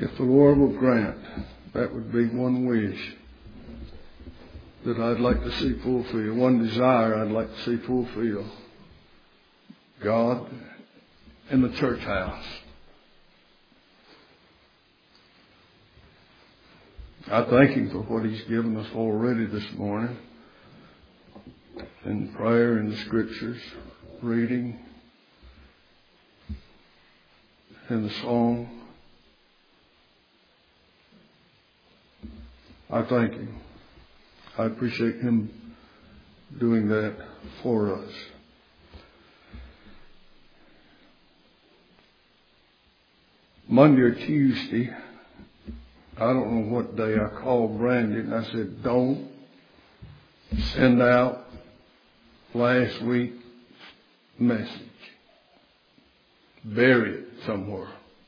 If the Lord will grant, that would be one wish that I'd like to see fulfilled, one desire I'd like to see fulfilled. God in the church house. I thank Him for what He's given us already this morning in prayer, in the Scriptures, reading, in the song. I thank Him. I appreciate Him doing that for us. Monday or Tuesday, I don't know what day, I called Brandy and I said, don't send out last week's message. Bury it somewhere.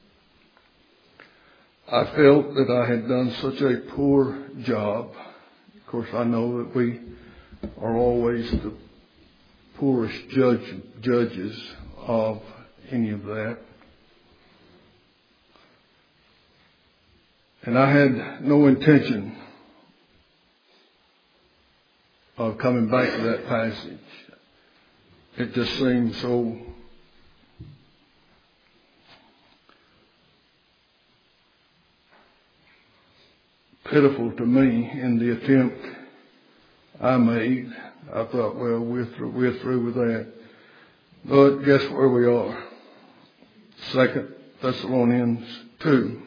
I felt that I had done such a poor job. Of course, I know that we are always the poorest judges of any of that. And I had no intention of coming back to that passage. It just seemed so pitiful to me in the attempt I made. I thought, well, we're through with that. But guess where we are? 2 Thessalonians 2.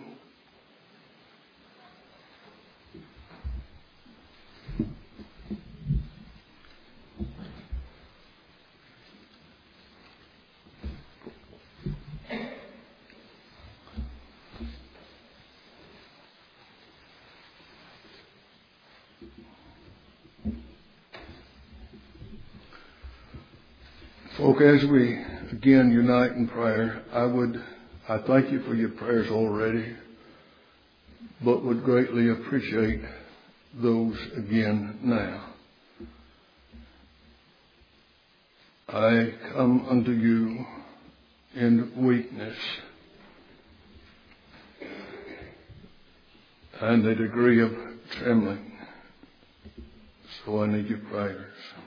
Folk, as we again unite in prayer, I thank you for your prayers already, but would greatly appreciate those again now. I come unto you in weakness and a degree of trembling, so I need your prayers.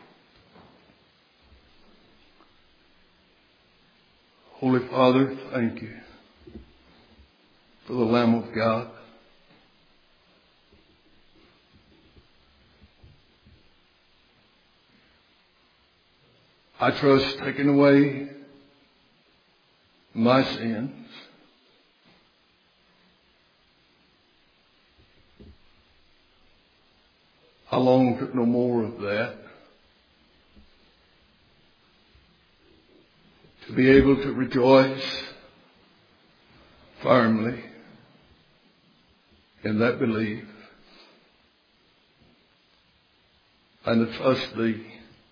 Holy Father, thank you for the Lamb of God. I trust taking away my sins. I long for no more of that. To be able to rejoice firmly in that belief and to trust Thee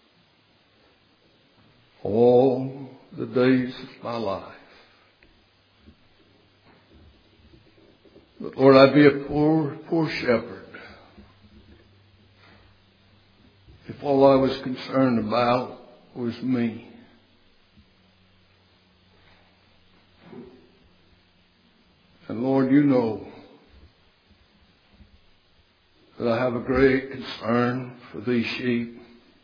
all the days of my life. But Lord, I'd be a poor shepherd if all I was concerned about was me. And Lord, you know that I have a great concern for these sheep.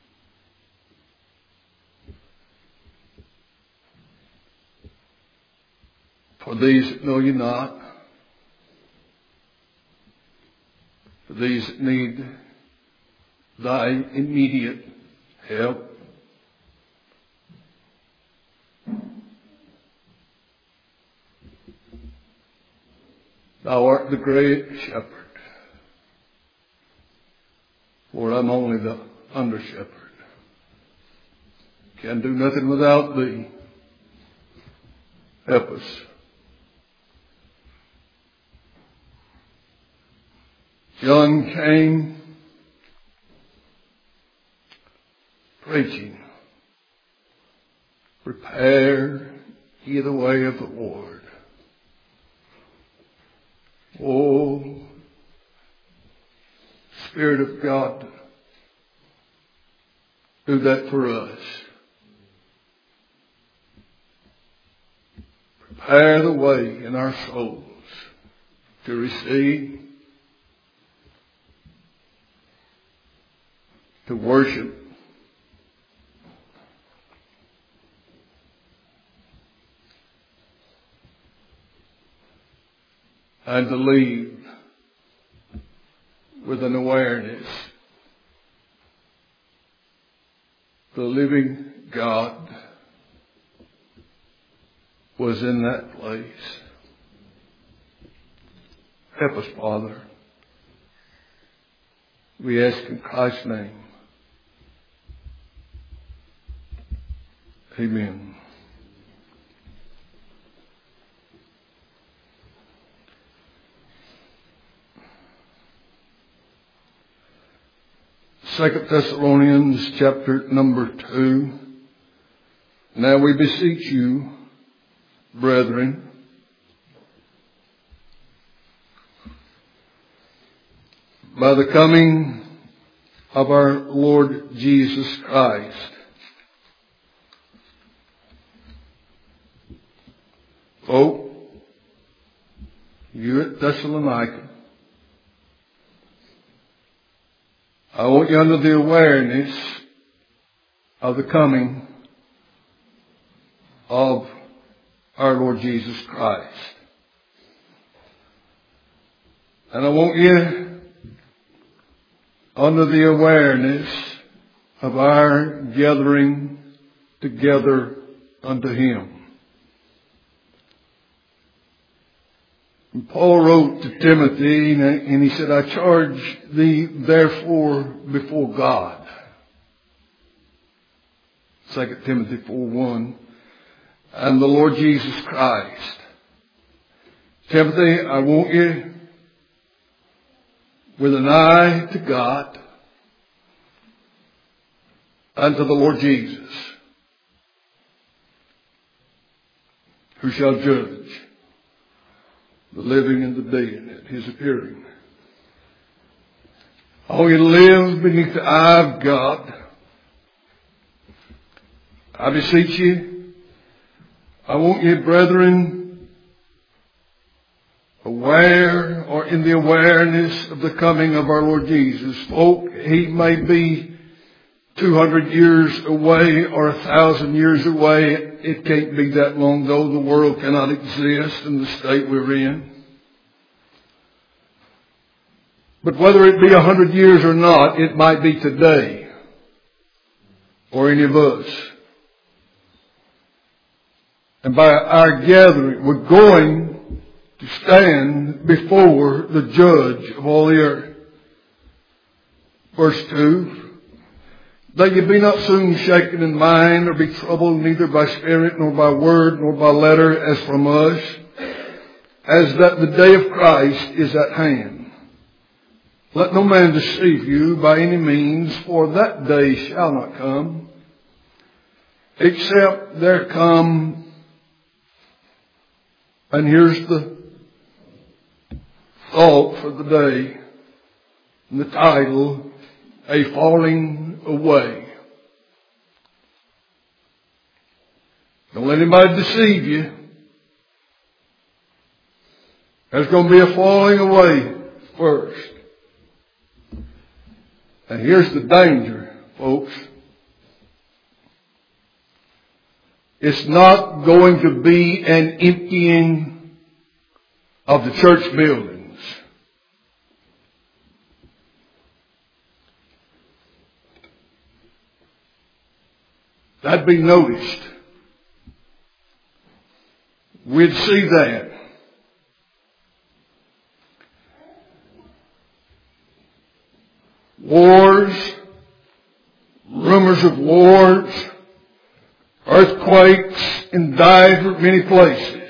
For these that know you not. For these that need thy immediate help. Thou art the great shepherd. Lord, I'm only the under shepherd. Can do nothing without Thee. Help us. John came preaching, prepare ye the way of the Lord. Oh, Spirit of God, do that for us. Prepare the way in our souls to receive, to worship, and to leave with an awareness the living God was in that place. Help us, Father. We ask in Christ's name. Amen. Second Thessalonians chapter number 2. Now we beseech you, brethren, by the coming of our Lord Jesus Christ, folk, you at Thessalonica, I want you under the awareness of the coming of our Lord Jesus Christ. And I want you under the awareness of our gathering together unto Him. And Paul wrote to Timothy, and he said, I charge thee therefore before God. 2 Timothy 4:1. And the Lord Jesus Christ. Timothy, I want you with an eye to God and to the Lord Jesus, who shall judge the living and the dead at His appearing. I want you to live beneath the eye of God. I beseech you, I want you, brethren, aware or in the awareness of the coming of our Lord Jesus. Folk, He may be 200 years away or 1,000 years away. It can't be that long, though the world cannot exist in the state we're in. But whether it be 100 years or not, it might be today or any of us. And by our gathering, we're going to stand before the judge of all the earth. Verse 2, that ye be not soon shaken in mind, or be troubled neither by spirit, nor by word, nor by letter, as from us, as that the day of Christ is at hand. Let no man deceive you by any means, for that day shall not come, except there come. And here's the thought for the day, and the title, A Falling Away. Don't let anybody deceive you. There's going to be a falling away first. And here's the danger, folks. It's not going to be an emptying of the church buildings. That'd be noticed. We'd see that. Wars, rumors of wars, earthquakes in many places.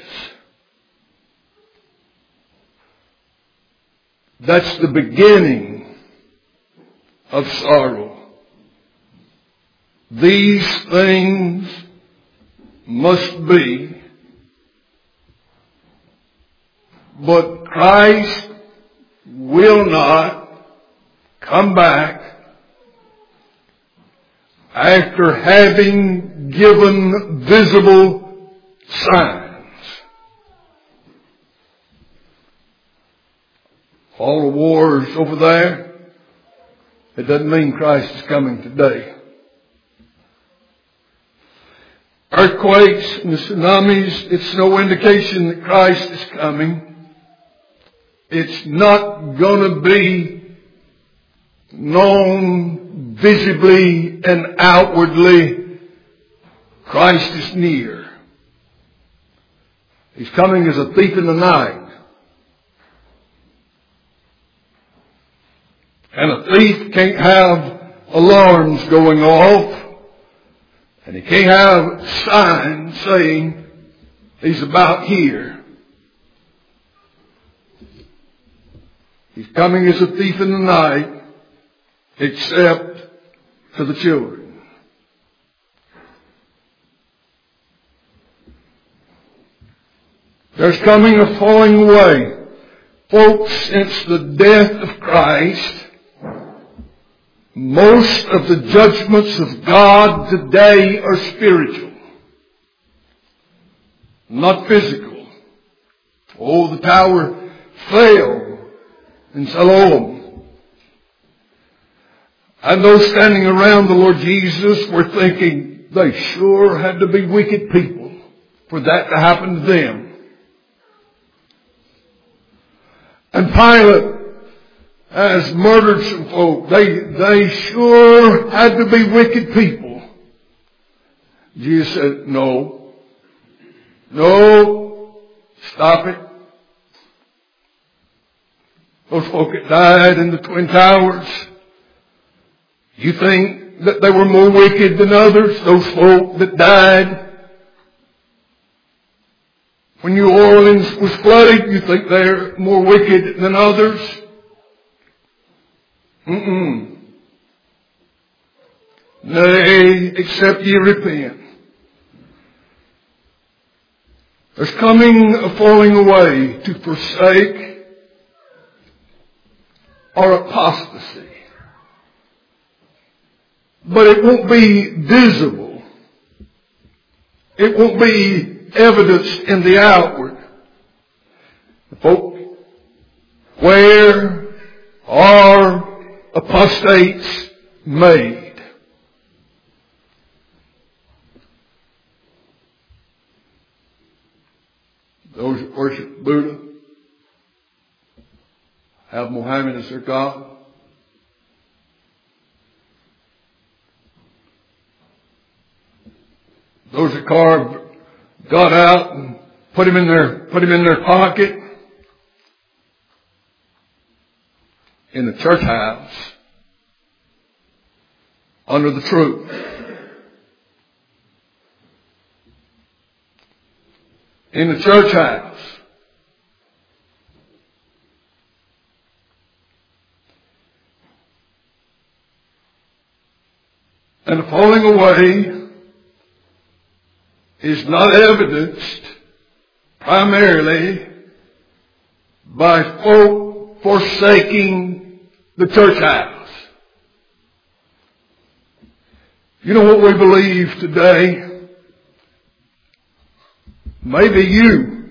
That's the beginning of sorrow. These things must be, but Christ will not come back after having given visible signs. all the wars over there, it doesn't mean Christ is coming today. Earthquakes and the tsunamis, it's no indication that Christ is coming. It's not going to be known visibly and outwardly. Christ is near. He's coming as a thief in the night. And a thief can't have alarms going off. And he can't have signs saying he's about here. He's coming as a thief in the night, except to the children. There's coming a falling away. Folks, since the death of Christ, most of the judgments of God today are spiritual, not physical. Oh, the tower fell in Siloam. And those standing around the Lord Jesus were thinking they sure had to be wicked people for that to happen to them. And Pilate has murdered some folk. They sure had to be wicked people. Jesus said, no, stop it. Those folk that died in the Twin Towers, you think that they were more wicked than others? Those folk that died when New Orleans was flooded, you think they're more wicked than others? Nay, except ye repent. There's coming a falling away to forsake or apostasy. But it won't be visible. It won't be evidenced in the outward. Folk, where are apostates made? Those that worship Buddha, have Muhammad as their God. Those that carve God out and put him in their pocket in the church house under the truth. In the church house. And the falling away is not evidenced primarily by folk forsaking the church house. You know what we believe today? Maybe you.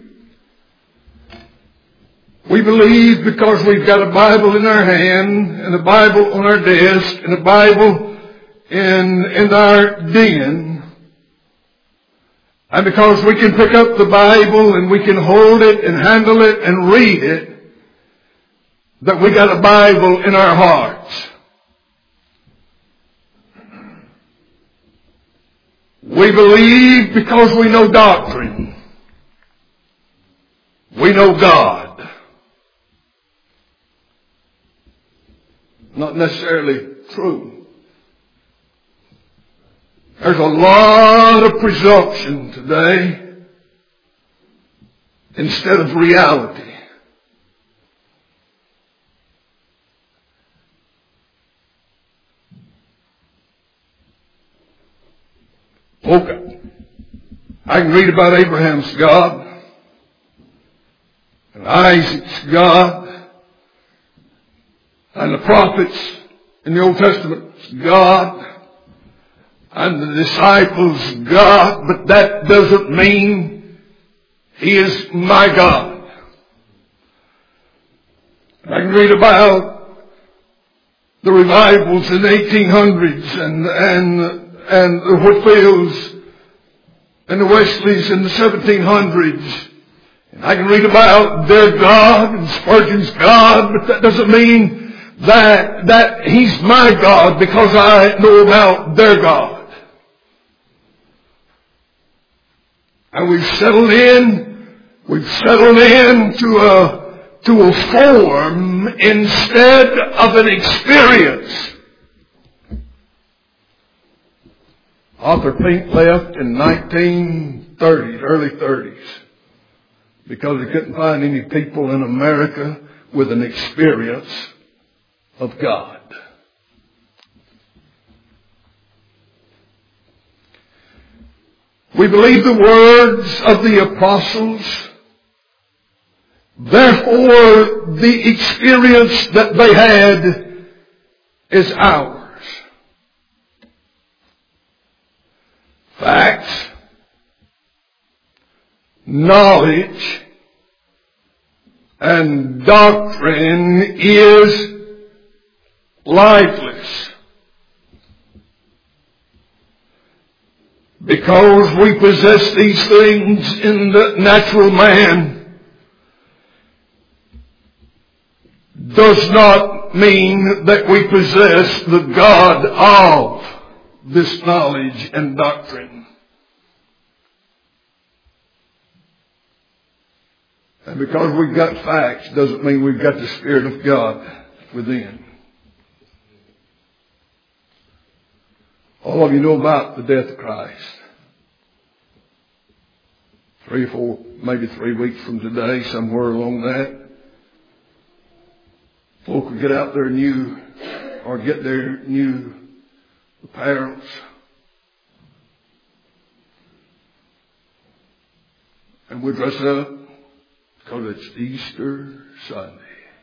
We believe because we've got a Bible in our hand, and a Bible on our desk, and a Bible in our den, and because we can pick up the Bible and we can hold it and handle it and read it, that we got a Bible in our hearts. We believe because we know doctrine. We know God. Not necessarily true. There's a lot of presumption today instead of reality. Okay. I can read about Abraham's God and Isaac's God and the prophets in the Old Testament's God and the disciples' God, but that doesn't mean He is my God. I can read about the revivals in the 1800s and the Whitfields and the Wesleys in the 1700s. And I can read about their God and Spurgeon's God, but that doesn't mean that He's my God because I know about their God. And we've settled in to a form instead of an experience. Arthur Pink left in 1930s, early 30s, because he couldn't find any people in America with an experience of God. We believe the words of the apostles. Therefore, the experience that they had is ours. Facts, knowledge, and doctrine is lifeless. Because we possess these things in the natural man does not mean that we possess the God of this knowledge and doctrine. And because we've got facts doesn't mean we've got the Spirit of God within. All of you know about the death of Christ. 3 or 4, maybe 3 weeks from today, somewhere along that, folk will get out their new, or get their new apparels. And we dress up because it's Easter Sunday.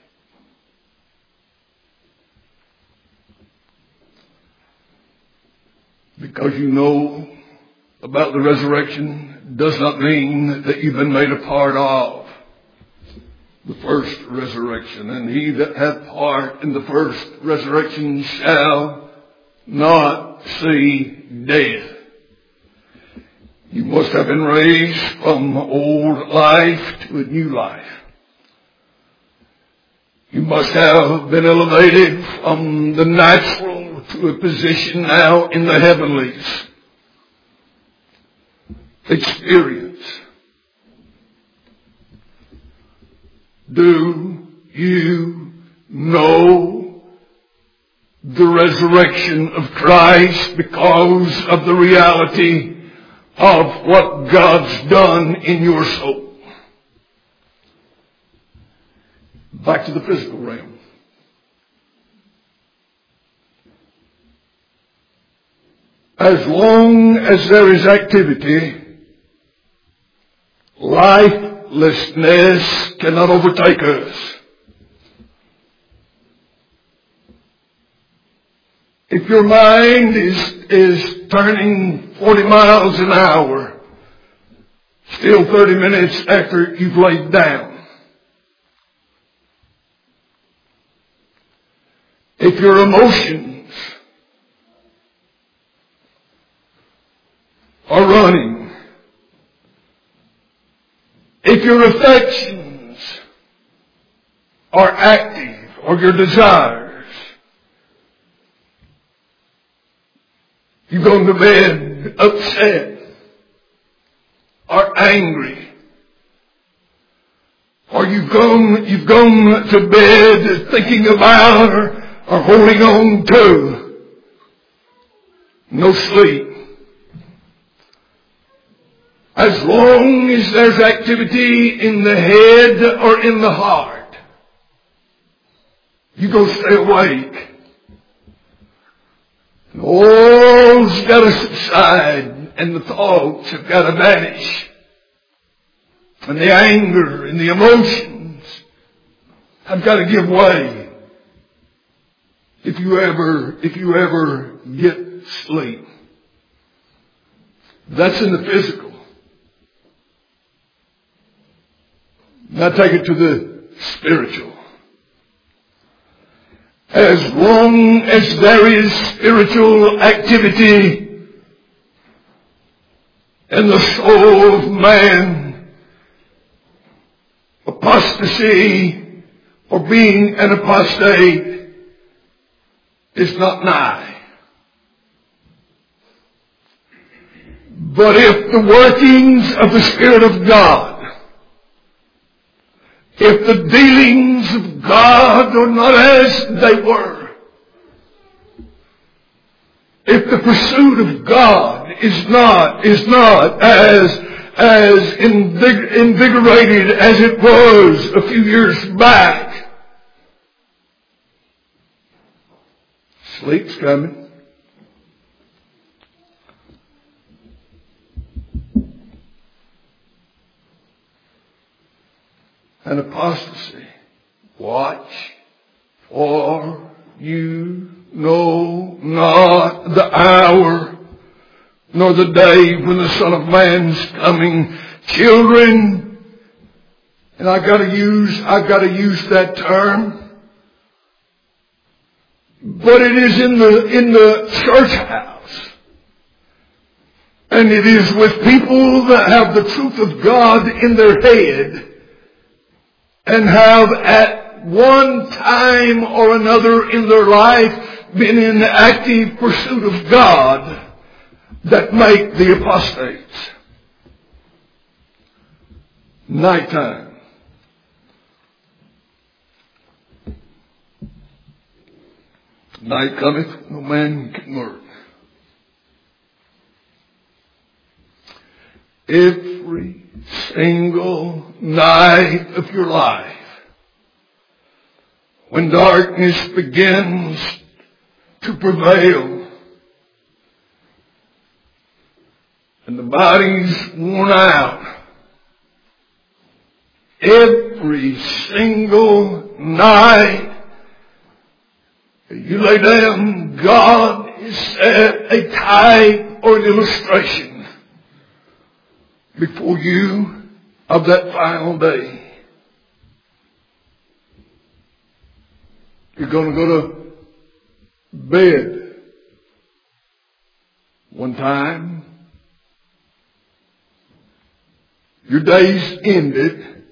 Because you know about the resurrection does not mean that you've been made a part of the first resurrection. And he that hath part in the first resurrection shall not see death. You must have been raised from old life to a new life. You must have been elevated from the natural to a position now in the heavenlies. Experience. Do you know the resurrection of Christ because of the reality of what God's done in your soul? Back to the physical realm. As long as there is activity, lifelessness cannot overtake us. If your mind is turning 40 miles an hour, still 30 minutes after you've laid down. If your emotions are running, if your affections are active, or your desires, you've gone to bed upset, or angry, or you've gone to bed thinking about or holding on to, no sleep. As long as there's activity in the head or in the heart, you go stay awake. And all's got to subside, and the thoughts have got to vanish, and the anger and the emotions have got to give way. If you ever get sleep, that's in the physical. Now take it to the spiritual. As long as there is spiritual activity in the soul of man, apostasy or being an apostate is not nigh. But if the workings of the Spirit of God, if the dealings of God are not as they were, if the pursuit of God is not as invigorated as it was a few years back, sleep's coming. And apostasy. Watch, for you know not the hour nor the day when the Son of Man's coming. Children, and I've got to use that term, but it is in the church house, and it is with people that have the truth of God in their head, and have at one time or another in their life been in active pursuit of God, that make the apostates. Nighttime. Night cometh, no man can work. Every single night of your life, when darkness begins to prevail and the body's worn out, every single night you lay down, God has set a type or an illustration before you of that final day. You're going to go to bed one time. Your day's ended.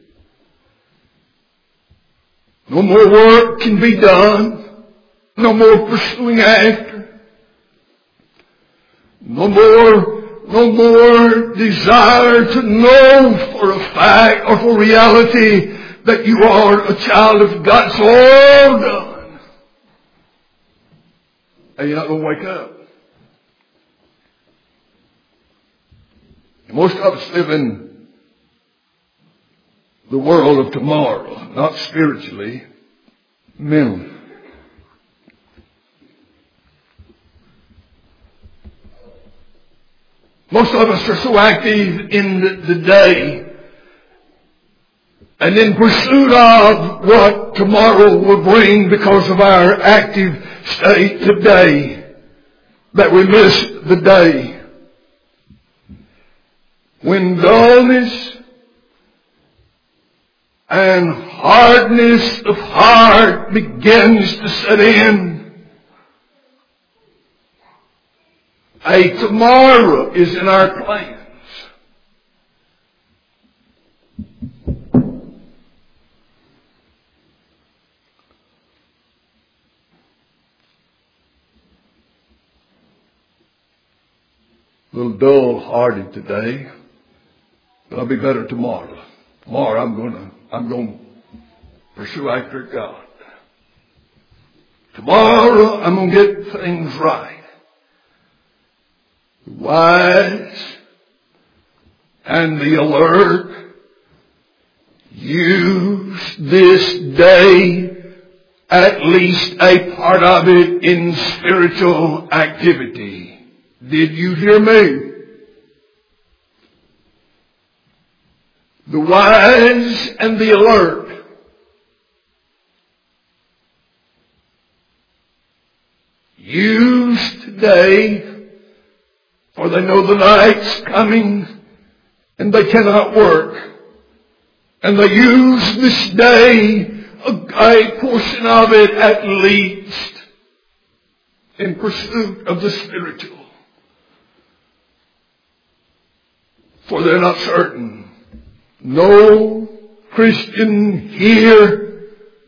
No more work can be done. No more pursuing after. No more desire to know for a fact or for reality that you are a child of God. It's all done. And you're not going to wake up. Most of us live in the world of tomorrow, not spiritually, mentally. Most of us are so active in the day and in pursuit of what tomorrow will bring because of our active state today that we miss the day. When dullness and hardness of heart begins to set in, a tomorrow is in our plans. A little dull-hearted today, but I'll be better tomorrow. Tomorrow I'm going to pursue after God. Tomorrow I'm going to get things right. The wise and the alert use this day, at least a part of it, in spiritual activity. Did you hear me? The wise and the alert use today, for they know the night's coming and they cannot work. And they use this day a portion of it at least in pursuit of the spiritual. For they're not certain. No Christian here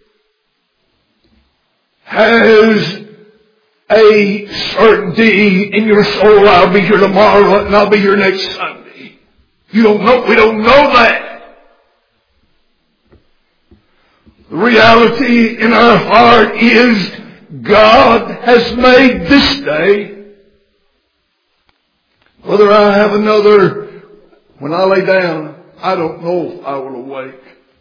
has a certainty in your soul. I'll be here tomorrow and I'll be here next Sunday. You don't know. We don't know that. The reality in our heart is God has made this day. Whether I have another, when I lay down, I don't know if I will awake.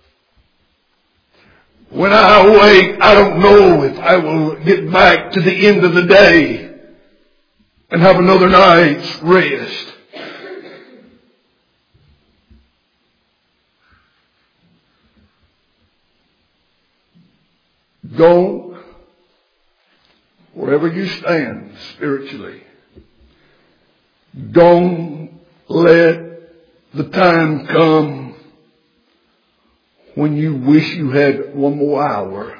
When I awake, I don't know if I will get back to the end of the day and have another night's rest. Don't, wherever you stand spiritually, don't let the time come when you wish you had one more hour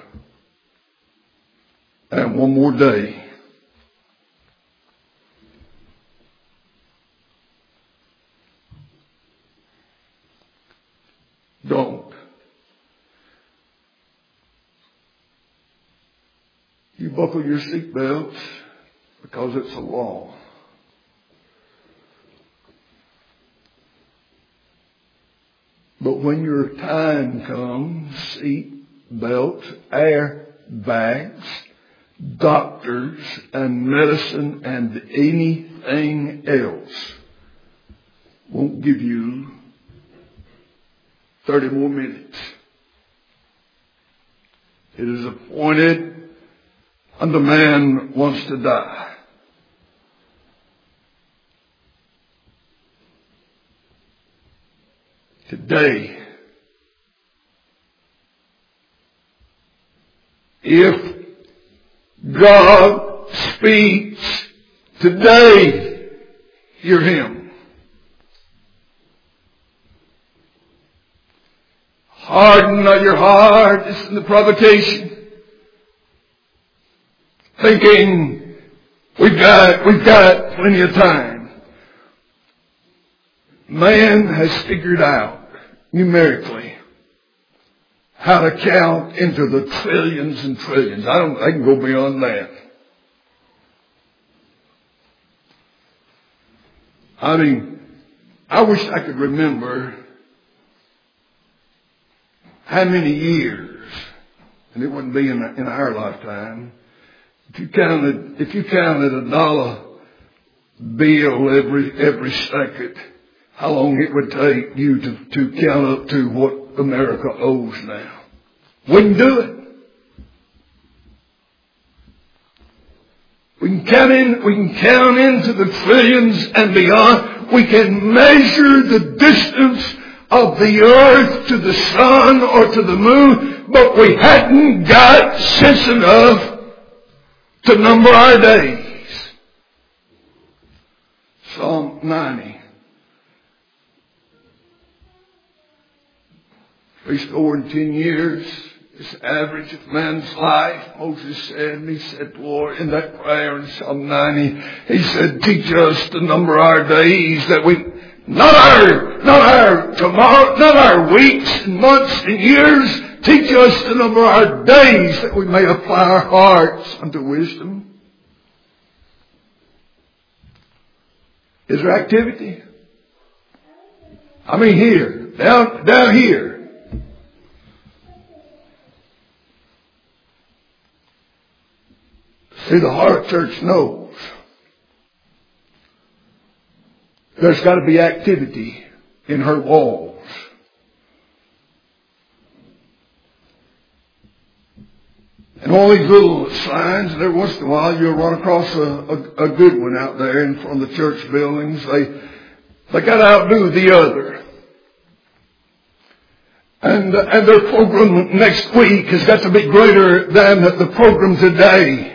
and one more day. Don't. You buckle your seatbelts because it's a law. But when your time comes, seat belts, airbags, doctors, and medicine, and anything else won't give you 30 more minutes. It is appointed unto man wants to die. Today, if God speaks today, hear Him. Harden not your heart. This is the provocation. Thinking we've got plenty of time. Man has figured out numerically how to count into the trillions and trillions. I can go beyond that. I mean, I wish I could remember how many years, and it wouldn't be in our lifetime, if you counted a dollar bill every second, how long it would take you to count up to what America owes now. Wouldn't do it. We can count into the trillions and beyond. We can measure the distance of the earth to the sun or to the moon, but we hadn't got sense enough to number our days. Psalm 90. 10 years is the average of man's life. Moses said, and he said, Lord, in that prayer in Psalm 90, he said, teach us to number our days that we, not our tomorrow, not our weeks and months and years. Teach us to number our days that we may apply our hearts unto wisdom. Is there activity? I mean here, down here. See, the Heart Church knows there's got to be activity in her walls. And all these little signs, and every once in a while you'll run across a good one out there in front of the church buildings. They got to outdo the other. And their program next week has got to be greater than the program today.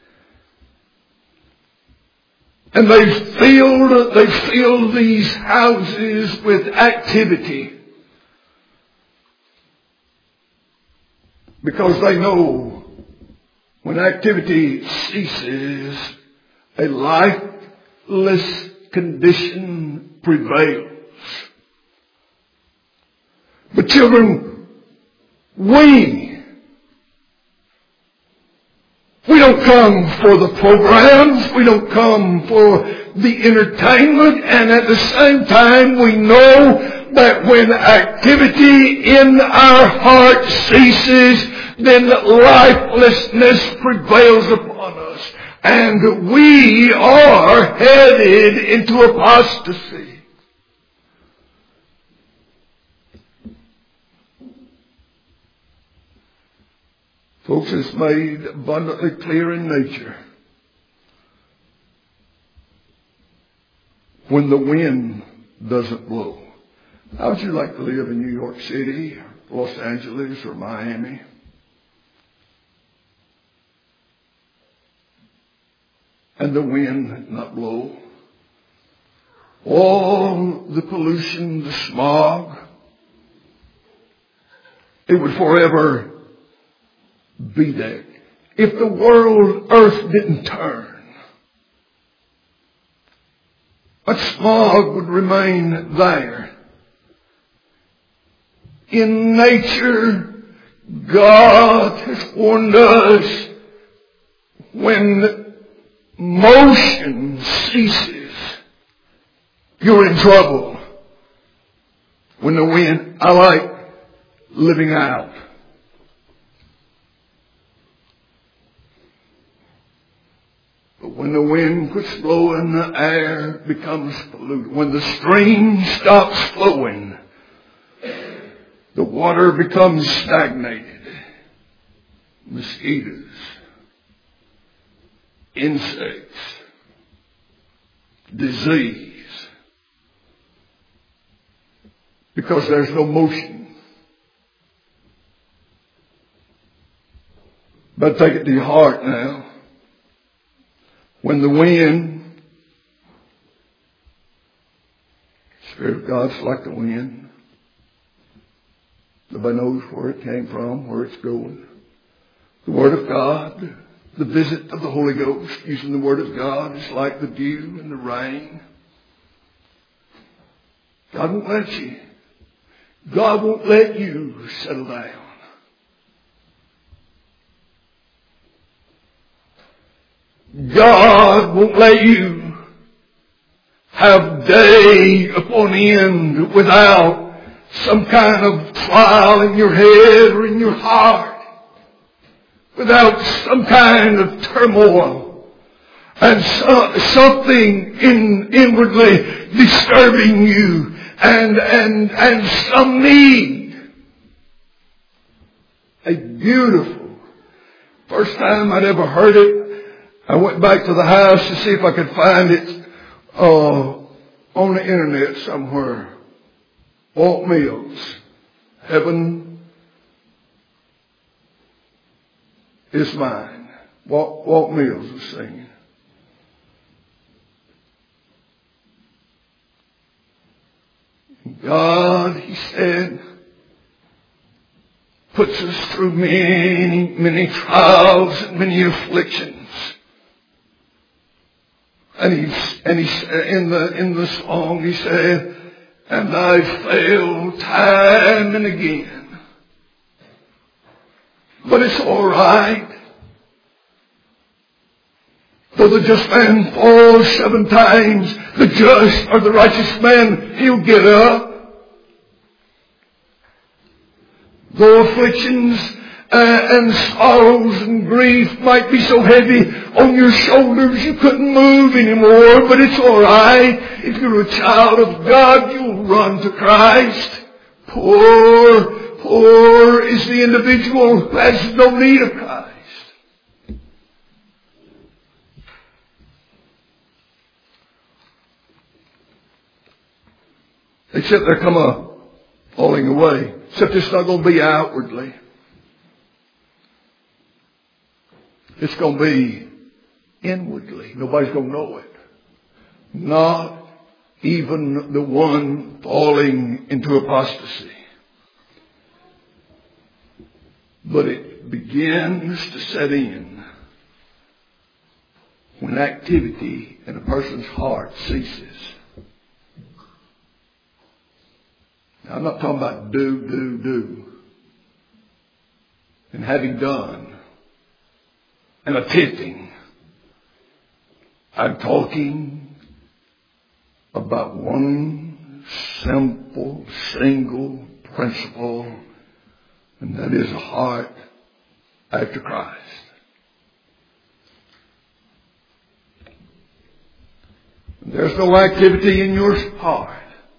And they've filled these houses with activity. Because they know when activity ceases, a lifeless condition prevails. But children, we don't come for the programs. We don't come for the entertainment. And at the same time, we know that when activity in our heart ceases, then lifelessness prevails upon us. And we are headed into apostasy. Folks, it's made abundantly clear in nature. When the wind doesn't blow. How would you like to live in New York City, Los Angeles, or Miami? And the wind not blow? All the pollution, the smog, it would forever be there. If the earth didn't turn, but smog would remain there. In nature, God has warned us when motion ceases, you're in trouble. When the wind, I like living out. But when the wind quits blowing, the air becomes polluted. When the stream stops flowing, the water becomes stagnated. Mosquitoes, insects, disease. Because there's no motion. But take it to your heart now. When the wind, Spirit of God's like the wind. Nobody knows where it came from, where it's going. The Word of God, the visit of the Holy Ghost, using the Word of God, is like the dew and the rain. God won't let you. God won't let you settle down. God won't let you have day upon end without some kind of trial in your head or in your heart, without some kind of turmoil and something inwardly disturbing you and some need. A beautiful, first time I'd ever heard it, I went back to the house to see if I could find it on the internet somewhere. Walt Mills, Heaven is Mine. Walt Mills was singing. God, he said, puts us through many, many trials and many afflictions. And he's in the song he said, and I failed time and again. But it's all right. Though the just man falls 7 times, the just or the righteous man, he'll get up. Though afflictions and sorrows and grief might be so heavy on your shoulders you couldn't move anymore, but it's all right. If you're a child of God, you'll run to Christ. Poor is the individual who has no need of Christ. Except there come a falling away. Except it's not going to be outwardly. It's going to be inwardly. Nobody's going to know it. Not even the one falling into apostasy. But it begins to set in when activity in a person's heart ceases. Now, I'm not talking about do. And having done and attempting. I'm talking about one simple, single principle, and that is a heart after Christ. There's no activity in your heart.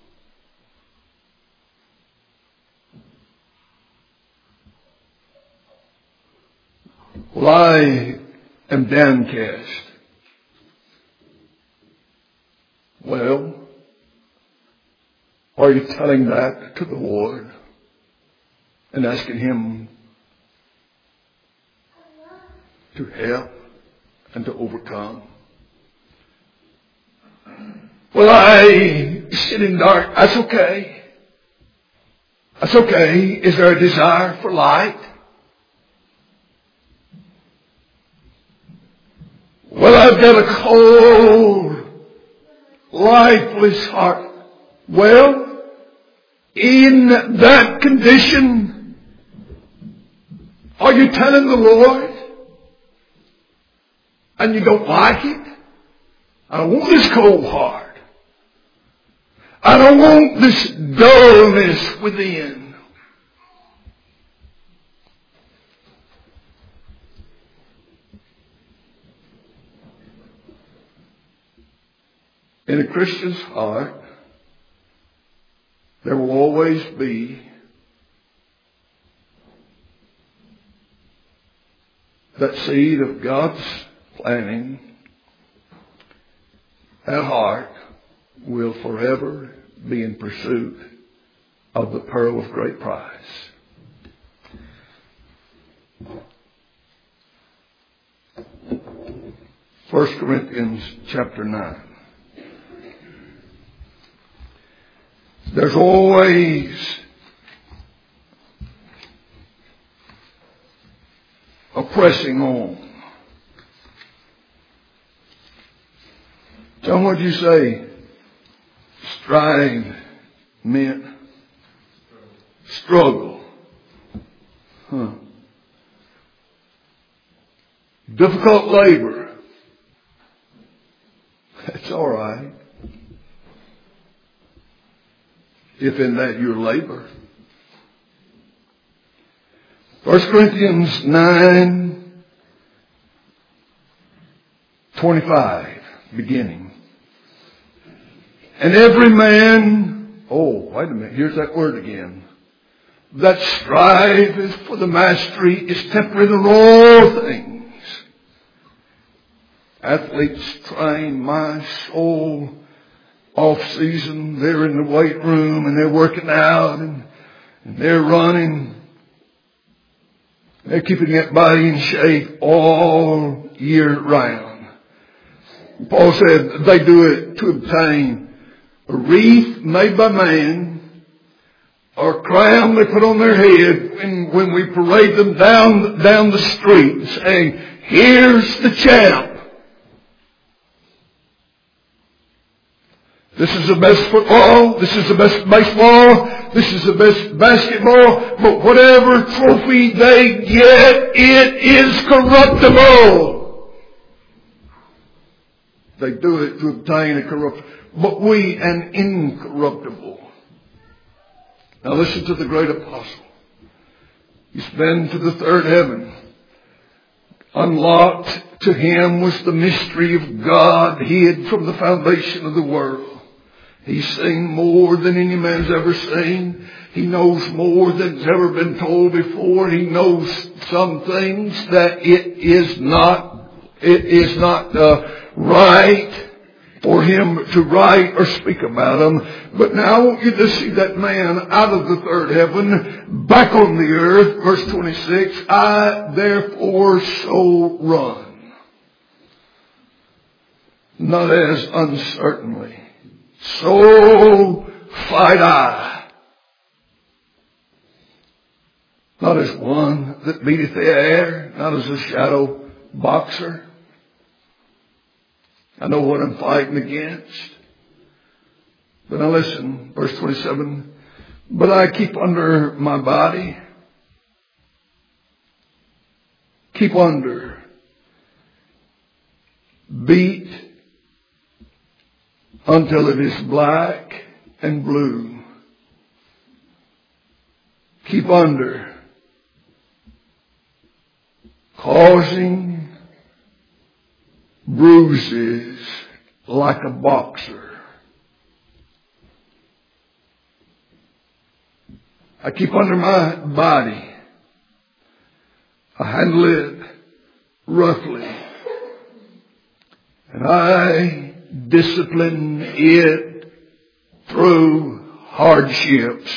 Well, I am downcast. Well, are you telling that to the Lord and asking Him to help and to overcome? Well, I sit in dark. That's okay. That's okay. Is there a desire for light? Well, I've got a cold, lifeless heart. Well, in that condition, are you telling the Lord and you don't like it? I don't want this cold heart. I don't want this dullness within. In a Christian's heart, there will always be that seed of God's planting. That heart will forever be in pursuit of the pearl of great price. First Corinthians chapter 9. There's always a pressing on. John, what did you say? Strive meant struggle. Difficult labor. That's all right. If in that your labor. 1 Corinthians 9:25, beginning. And every man, wait a minute, here's that word again. That striveth for the mastery is temperate in all things. Athletes train, my soul, off season. They're in the weight room and they're working out and they're running. They're keeping that body in shape all year round. Paul said they do it to obtain a wreath made by man or a crown they put on their head when we parade them down the street saying, here's the champ. This is the best football. This is the best baseball. This is the best basketball. But whatever trophy they get, it is corruptible. They do it to obtain a corruptible. But we an incorruptible. Now listen to the great apostle. He's been to the third heaven. Unlocked to him was the mystery of God hid from the foundation of the world. He's seen more than any man's ever seen. He knows more than's ever been told before. He knows some things that it is not right for him to write or speak about them. But now I want you to see that man out of the third heaven, back on the earth. Verse 26, I therefore so run, not as uncertainly. So fight I, not as one that beateth the air, not as a shadow boxer. I know what I'm fighting against. But now listen, verse 27. But I keep under my body. Keep under. Beat until it is black and blue. Keep under. Causing bruises like a boxer. I keep under my body. I handle it roughly. And I discipline it through hardships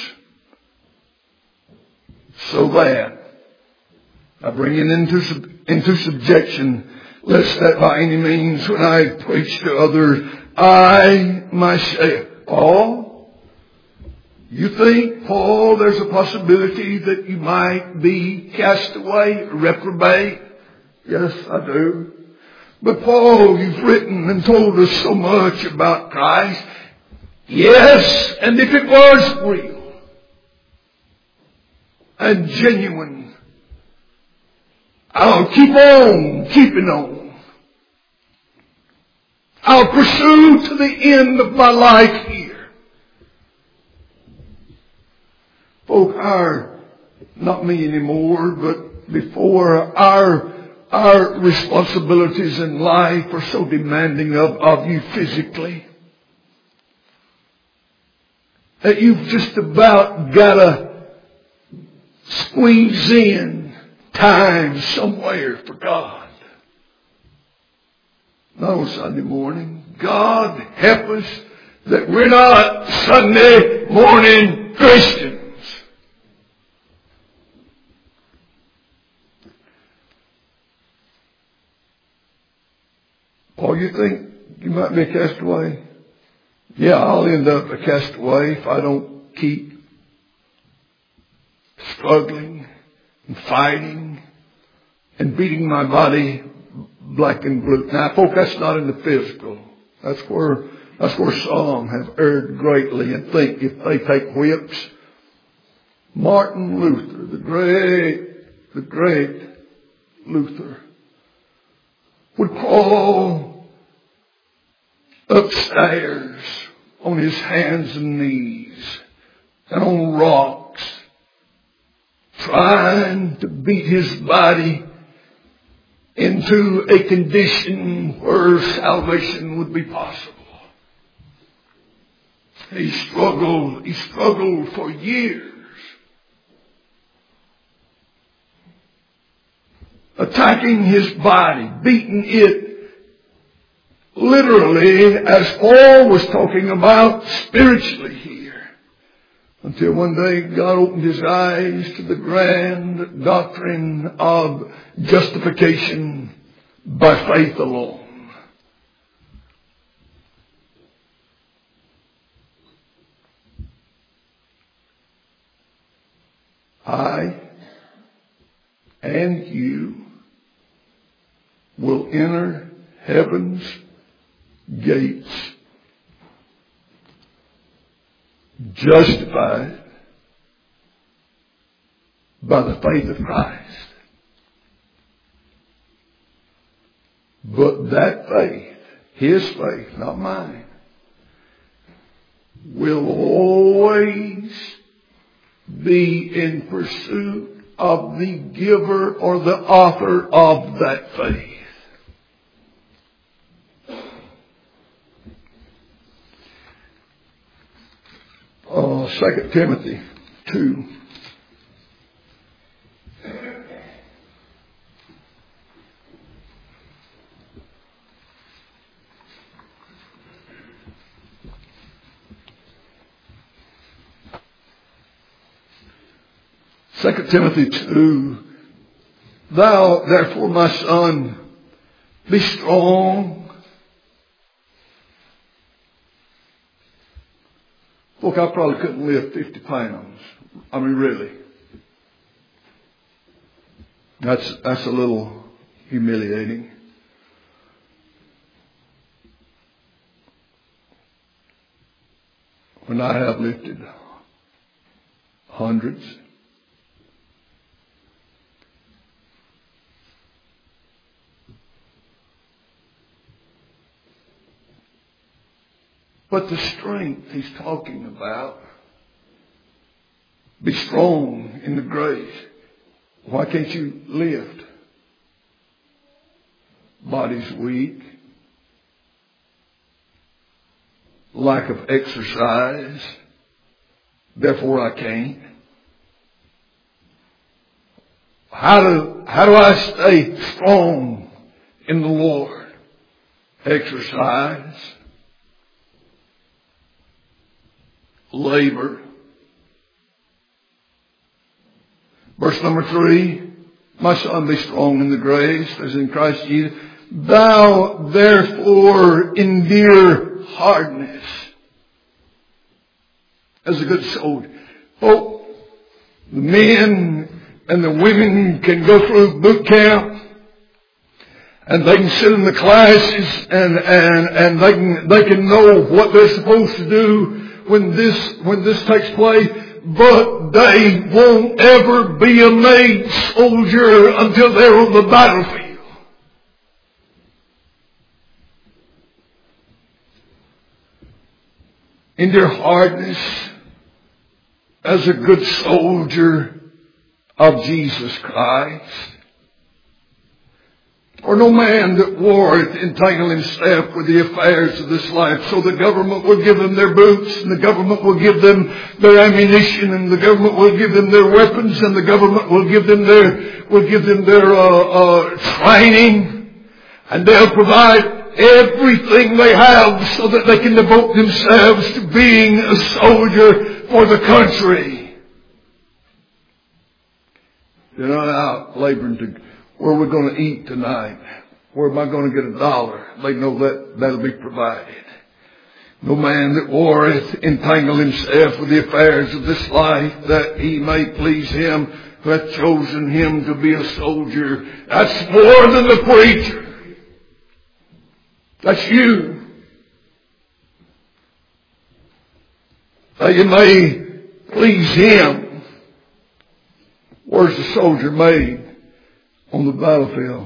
so that I bring it into subjection, lest that by any means when I preach to others, I myself. Paul, you think, Paul, there's a possibility that you might be cast away, reprobate? Yes, I do. But Paul, you've written and told us so much about Christ. Yes, and if it was real and genuine, I'll keep on keeping on. I'll pursue to the end of my life here. Folk, not me anymore, but before our responsibilities in life are so demanding of you physically that you've just about got to squeeze in time somewhere for God. Not on Sunday morning. God help us that we're not Sunday morning Christians. Paul, you think you might be a castaway? Yeah, I'll end up a castaway if I don't keep struggling and fighting and beating my body black and blue. Now, folks, that's not in the physical. That's where some have erred greatly and think if they take whips. Martin Luther, the great Luther, would crawl upstairs on his hands and knees and on rocks, trying to beat his body into a condition where salvation would be possible. He struggled for years, attacking his body, beating it literally, as Paul was talking about spiritually here, until one day God opened his eyes to the grand doctrine of justification by faith alone. I and you will enter heaven's gates justified by the faith of Christ. But that faith, his faith, not mine, will always be in pursuit of the giver or the author of that faith. 2 Timothy 2. Second Timothy 2. Thou, therefore, my son, be strong. Look, I probably couldn't lift 50 pounds. I mean, really. That's a little humiliating. When I have lifted hundreds, but the strength he's talking about, be strong in the grace. Why can't you lift? Body's weak. Lack of exercise. Therefore I can't. How do I stay strong in the Lord? Exercise. Labor. Verse number 3, my son, be strong in the grace as in Christ Jesus. Thou therefore endure hardness as a good soldier. Oh, the men and the women can go through boot camp and they can sit in the classes and they can know what they're supposed to do when this takes place. But they won't ever be a made soldier until they're on the battlefield. Endure hardness as a good soldier of Jesus Christ. For no man that warreth entangle himself with the affairs of this life. So the government will give them their boots, and the government will give them their ammunition, and the government will give them their weapons, and the government will give them their training, and they'll provide everything they have so that they can devote themselves to being a soldier for the country. They're not out laboring to where we're going to eat tonight. Where am I going to get $1? They know that'll be provided. No man that warreth entangle himself with the affairs of this life, that he may please him who hath chosen him to be a soldier. That's more than the preacher. That's you. That you may please him. Where's the soldier made? On the battlefield.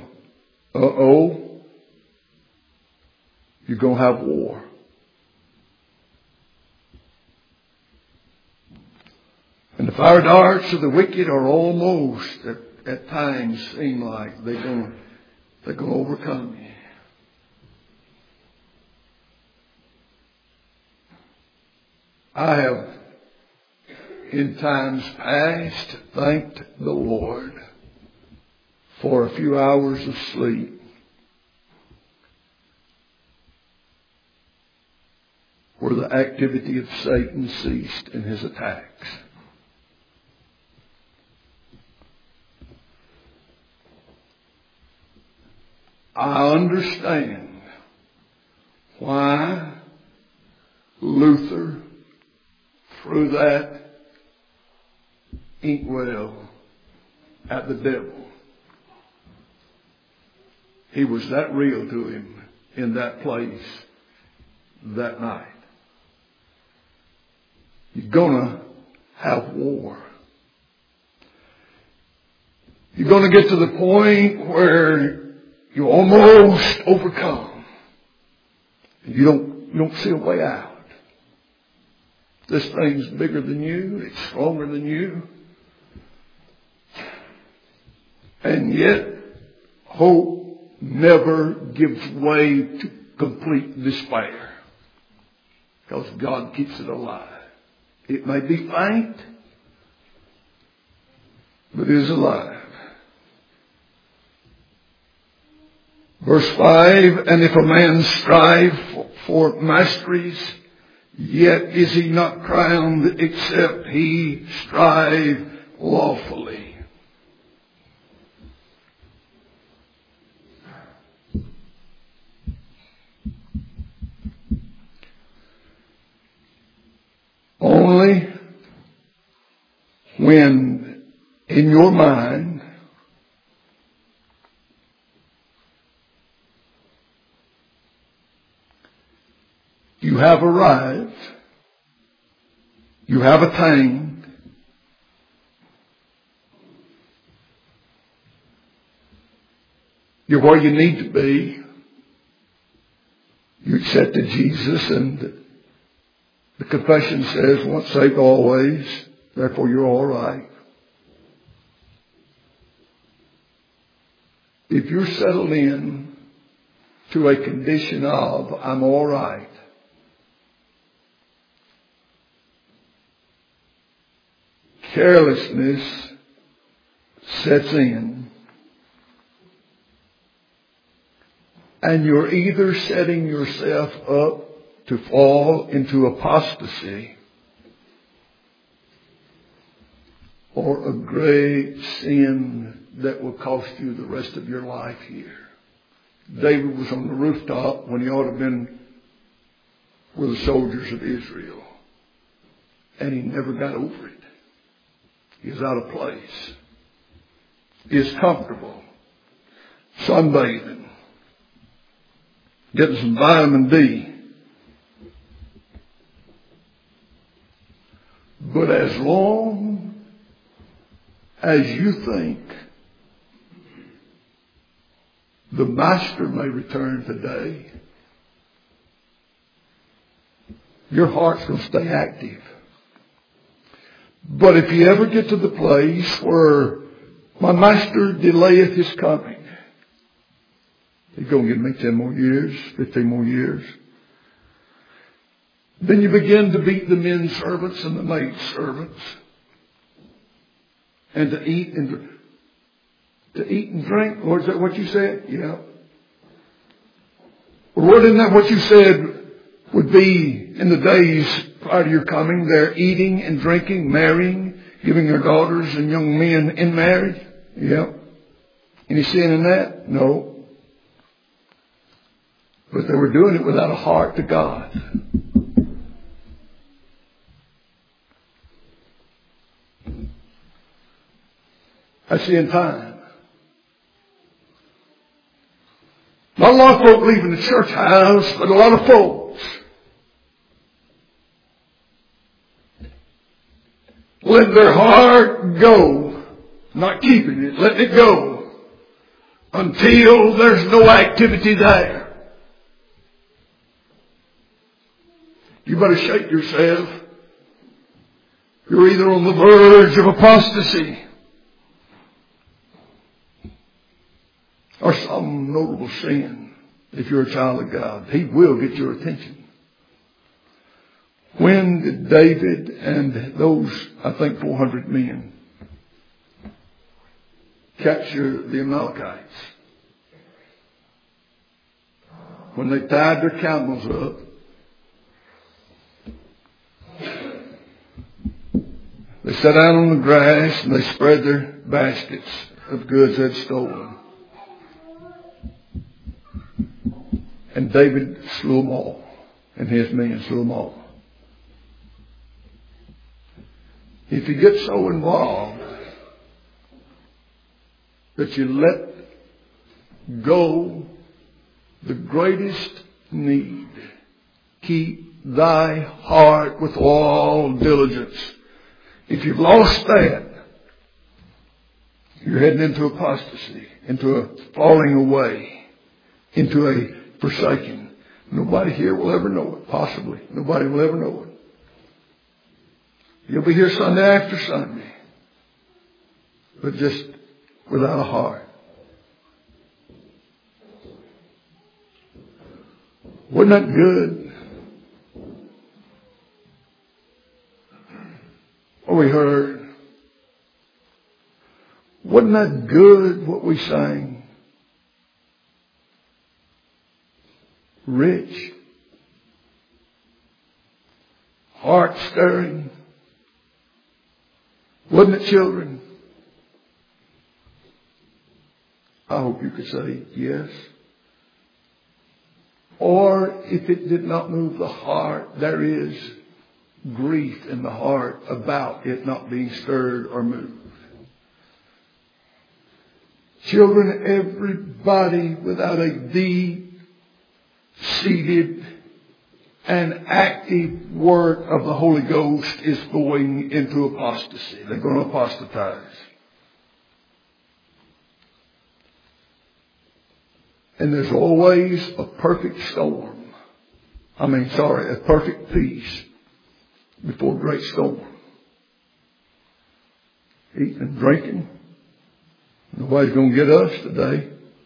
You're going to have war. And the fire darts of the wicked are almost at times seem like they're going to overcome you. I have in times past thanked the Lord for a few hours of sleep. Where the activity of Satan ceased in his attacks. I understand why Luther threw that inkwell at the devil. He was that real to him in that place that night. You're going to have war. You're going to get to the point where you almost overcome. You don't see a way out. This thing's bigger than you. It's stronger than you. And yet, hope never gives way to complete despair. Because God keeps it alive. It may be faint, but it is alive. Verse 5, and if a man strive for masteries, yet is he not crowned except he strive lawfully. Only when in your mind You have arrived. You have attained. You're where you need to be. You accepted Jesus, and the confession says, once saved, always. Therefore, you're all right. If you're settled in to a condition of, I'm all right, carelessness sets in. And you're either setting yourself up to fall into apostasy or a great sin that will cost you the rest of your life here. David was on the rooftop when he ought to have been with the soldiers of Israel. And he never got over it. He was out of place. He is comfortable. Sunbathing. Getting some vitamin D. But as long as you think the master may return today, your heart's going to stay active. But if you ever get to the place where my master delayeth his coming, he's going to give me 10 more years, 15 more years. Then you begin to beat the men servants and the maid servants. And to eat and drink. Lord, is that what you said? Yeah. Well, Lord, isn't that what you said would be in the days prior to your coming? They're eating and drinking, marrying, giving their daughters and young men in marriage. Yeah. Any sin in that? No. But they were doing it without a heart to God. That's the end time. Not a lot of folk leaving the church house, but a lot of folks letting their heart go, not keeping it, letting it go until there's no activity there. You better shake yourself. You're either on the verge of apostasy or some notable sin. If you're a child of God, He will get your attention. When did David and those, I think, 400 men capture the Amalekites? When they tied their camels up, they sat down on the grass and they spread their baskets of goods they'd stolen. And David slew them all. And his men slew them all. If you get so involved that you let go the greatest need, keep thy heart with all diligence. If you've lost that, you're heading into apostasy, into a falling away, into a forsaking. Nobody here will ever know it, possibly. Nobody will ever know it. You'll be here Sunday after Sunday, but just without a heart. Wasn't that good? What we heard. Wasn't that good what we sang? Rich. Heart stirring. Wasn't it, children? I hope you could say yes. Or if it did not move the heart, there is grief in the heart about it not being stirred or moved. Children, everybody without a deep-seated and active work of the Holy Ghost is going into apostasy. They're going to apostatize. And there's always a perfect storm. A perfect peace before a great storm. Eating and drinking. Nobody's going to get us today.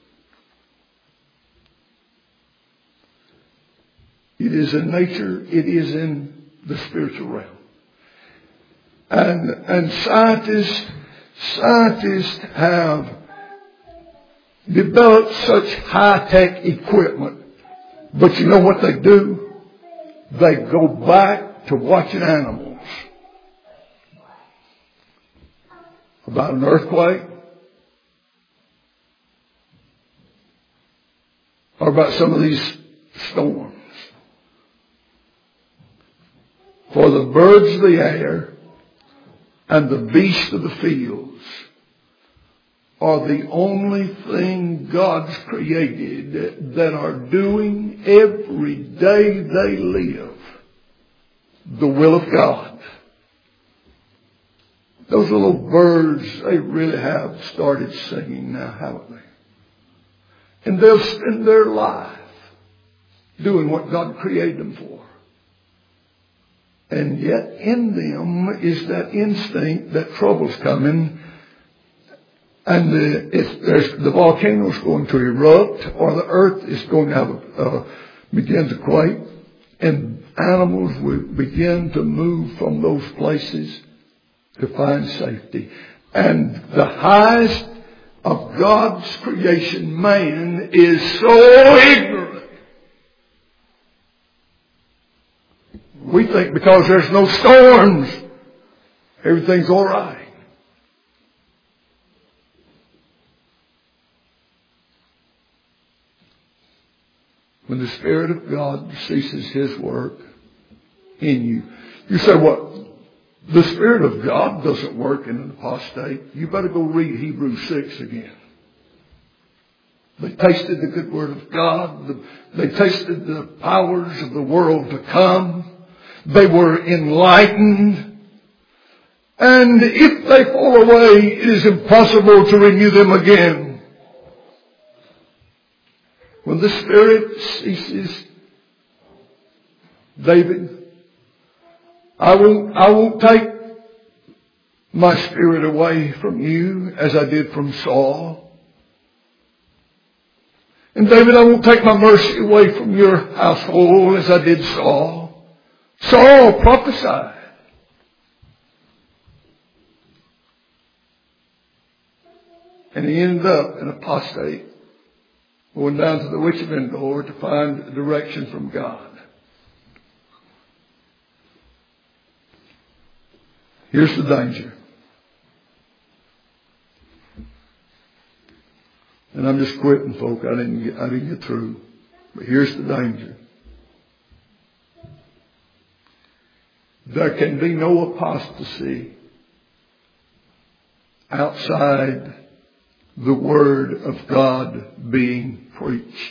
It is in nature. It is in the spiritual realm. And scientists have developed such high-tech equipment. But you know what they do? They go back to watching animals. About an earthquake. Or about some of these storms. For the birds of the air and the beasts of the fields are the only thing God's created that are doing every day they live the will of God. Those little birds, they really have started singing now, haven't they? And they'll spend their life doing what God created them for. And yet in them is that instinct that trouble's coming, and the volcano's going to erupt, or the earth is going to begin to quake, and animals will begin to move from those places to find safety. And the highest of God's creation, man, is so ignorant. We think because there's no storms, everything's all right. When the Spirit of God ceases His work in you. You say, what? The Spirit of God doesn't work in an apostate. You better go read Hebrews 6 again. They tasted the good word of God. They tasted the powers of the world to come. They were enlightened. And if they fall away, it is impossible to renew them again. When the Spirit ceases, David, I won't take my Spirit away from you as I did from Saul. And David, I won't take my mercy away from your household as I did Saul. Saul prophesied. And he ended up an apostate, going down to the Witch of Endor to find direction from God. Here's the danger. And I'm just quitting, folk. I didn't get through. But here's the danger. There can be no apostasy outside the Word of God being preached.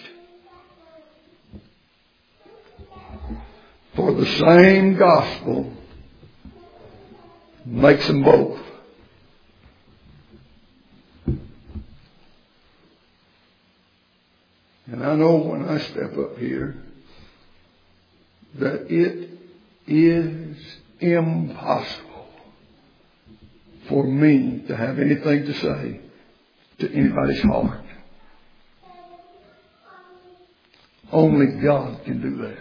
For the same gospel makes them both. And I know when I step up here that it is impossible for me to have anything to say to anybody's heart. Only God can do that.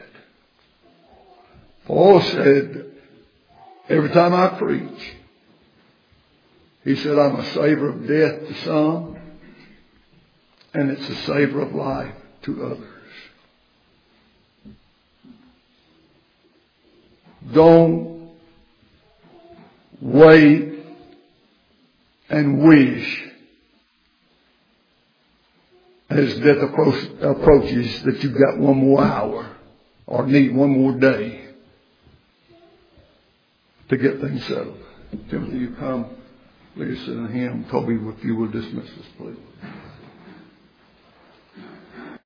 Paul said, every time I preach, he said, I'm a savor of death to some, and it's a savor of life to others. Don't wait and wish as death approaches that you've got one more hour or need one more day to get things settled. Timothy, you come. Lead us in a hymn. Toby, if you will dismiss us, please.